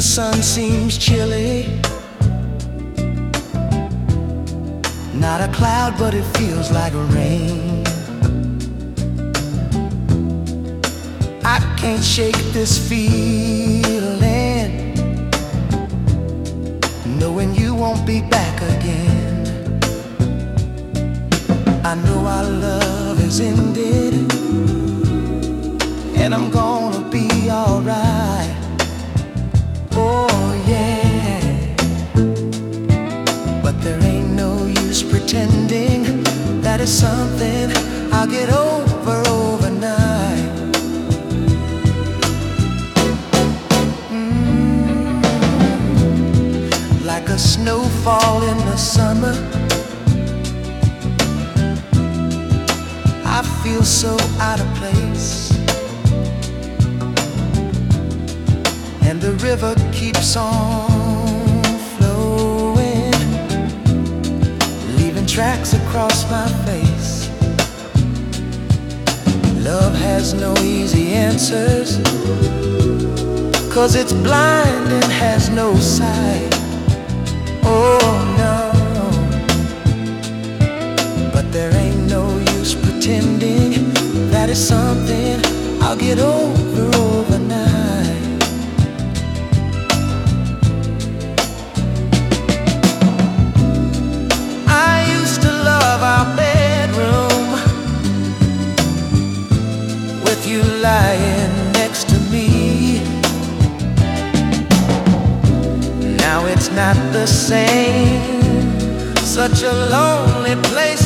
sun seems chilly. Not a cloud, but it feels like rain. I can't shake this feeling, knowing you won't be back again. I know our love is ended, and I'm gonna be alright. Oh yeah, but there ain't no use pretending that it's something I'll get over overnight. Like a snowfall in the summer, I feel so out of place. And the river keeps on flowing, leaving tracks across my face. Love has no easy answers, 'cause it's blind and has no sight. Oh no, but there ain't no use pretending that it's something I'll get over overnight. I used to love our bedroom, with you lying next to me. Now it's not the same, such a lonely place